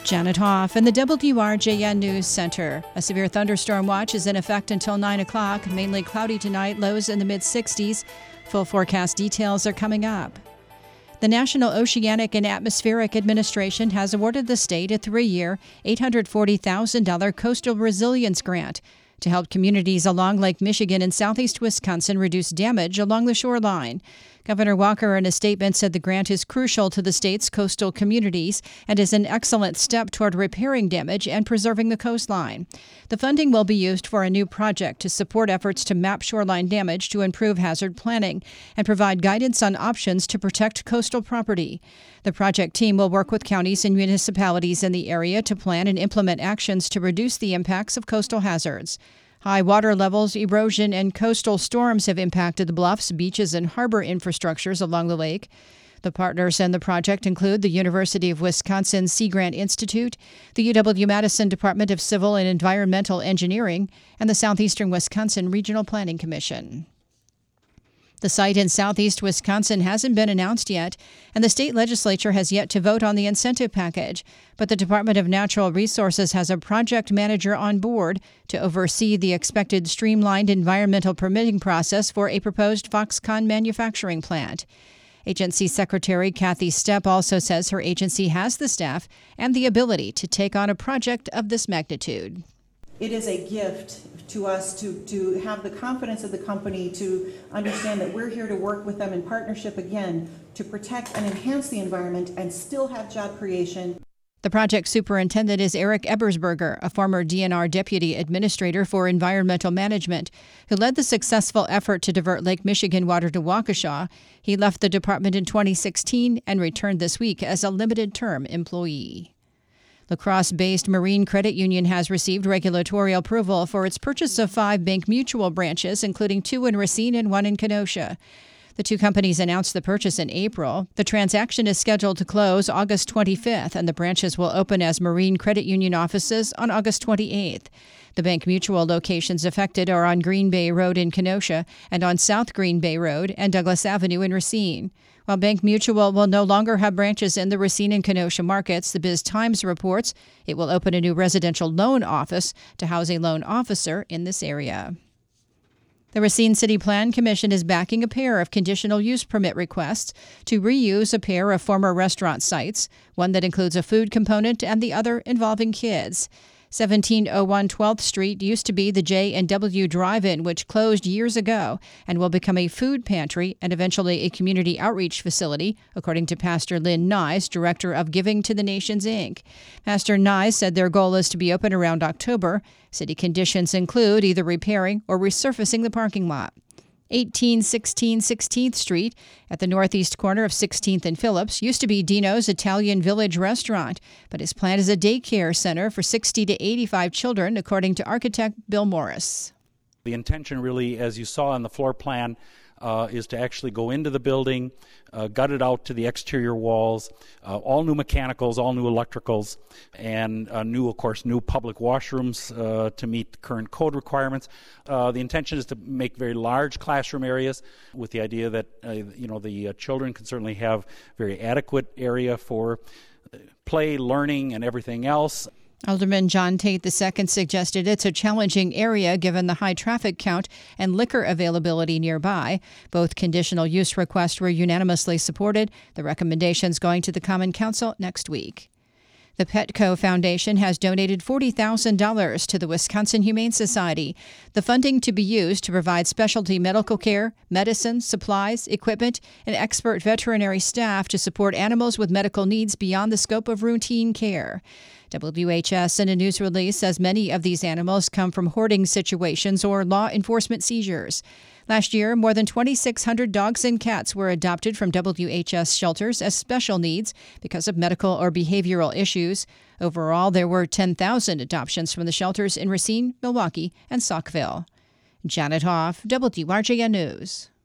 Janet Hoff in the WRJN News Center. A severe thunderstorm watch is in effect until 9 o'clock. Mainly cloudy tonight, lows in the mid-60s. Full forecast details are coming up. The National Oceanic and Atmospheric Administration has awarded the state a 3-year, $840,000 coastal resilience grant to help communities along Lake Michigan and southeast Wisconsin reduce damage along the shoreline. Governor Walker, in a statement, said the grant is crucial to the state's coastal communities and is an excellent step toward repairing damage and preserving the coastline. The funding will be used for a new project to support efforts to map shoreline damage to improve hazard planning and provide guidance on options to protect coastal property. The project team will work with counties and municipalities in the area to plan and implement actions to reduce the impacts of coastal hazards. High water levels, erosion, and coastal storms have impacted the bluffs, beaches, and harbor infrastructures along the lake. The partners in the project include the University of Wisconsin Sea Grant Institute, the UW-Madison Department of Civil and Environmental Engineering, and the Southeastern Wisconsin Regional Planning Commission. The site in southeast Wisconsin hasn't been announced yet, and the state legislature has yet to vote on the incentive package. But the Department of Natural Resources has a project manager on board to oversee the expected streamlined environmental permitting process for a proposed Foxconn manufacturing plant. Agency Secretary Kathy Stepp also says her agency has the staff and the ability to take on a project of this magnitude. It is a gift to us to have the confidence of the company to understand that we're here to work with them in partnership again to protect and enhance the environment and still have job creation. The project superintendent is Eric Ebersberger, a former DNR deputy administrator for environmental management, who led the successful effort to divert Lake Michigan water to Waukesha. He left the department in 2016 and returned this week as a limited-term employee. La Crosse-based Marine Credit Union has received regulatory approval for its purchase of 5 Bank Mutual branches, including 2 in Racine and 1 in Kenosha. The 2 companies announced the purchase in April. The transaction is scheduled to close August 25th, and the branches will open as Marine Credit Union offices on August 28th. The Bank Mutual locations affected are on Green Bay Road in Kenosha and on South Green Bay Road and Douglas Avenue in Racine. While Bank Mutual will no longer have branches in the Racine and Kenosha markets, the Biz-Times reports it will open a new residential loan office to house a loan officer in this area. The Racine City Plan Commission is backing a pair of conditional use permit requests to reuse a pair of former restaurant sites, one that includes a food component and the other involving kids. 1701 12th Street used to be the J&W Drive-In, which closed years ago and will become a food pantry and eventually a community outreach facility, according to Pastor Lynn Nyes, director of Giving to the Nations, Inc. Pastor Nyes said their goal is to be open around October. City conditions include either repairing or resurfacing the parking lot. 1816 16th Street at the northeast corner of 16th and Phillips used to be Dino's Italian Village restaurant, but is planned as a daycare center for 60 to 85 children, according to architect Bill Morris. The intention really, as you saw on the floor plan, is to actually go into the building, gut it out to the exterior walls, all new mechanicals, all new electricals, and new public washrooms to meet the current code requirements. The intention is to make very large classroom areas with the idea that the children can certainly have very adequate area for play, learning, and everything else. Alderman John Tate II suggested it's a challenging area given the high traffic count and liquor availability nearby. Both conditional use requests were unanimously supported. The recommendations going to the Common Council next week. The Petco Foundation has donated $40,000 to the Wisconsin Humane Society. The funding to be used to provide specialty medical care, medicine, supplies, equipment, and expert veterinary staff to support animals with medical needs beyond the scope of routine care. WHS in a news release says many of these animals come from hoarding situations or law enforcement seizures. Last year, more than 2,600 dogs and cats were adopted from WHS shelters as special needs because of medical or behavioral issues. Overall, there were 10,000 adoptions from the shelters in Racine, Milwaukee, and Saukville. Janet Hoff, WRJN News.